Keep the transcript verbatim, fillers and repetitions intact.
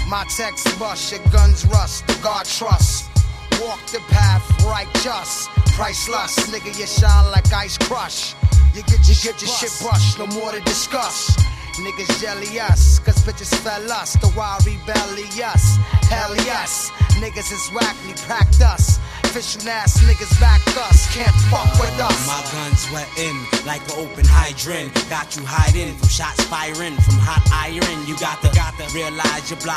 My text bust, your guns rust, the God trust. Walk the path, righteous, priceless. Nigga, you shine like ice crush. You get your, you get your shit brushed, no more to discuss. Niggas jelly us, cause bitches fell us. The wild rebellious, hell yes. Niggas is wackly, packed us. Fishing ass niggas back us, can't fuck with us. My guns wettin' like an open hydrant. Got you hiding from shots firing, from hot iron. You got to, got to realize your block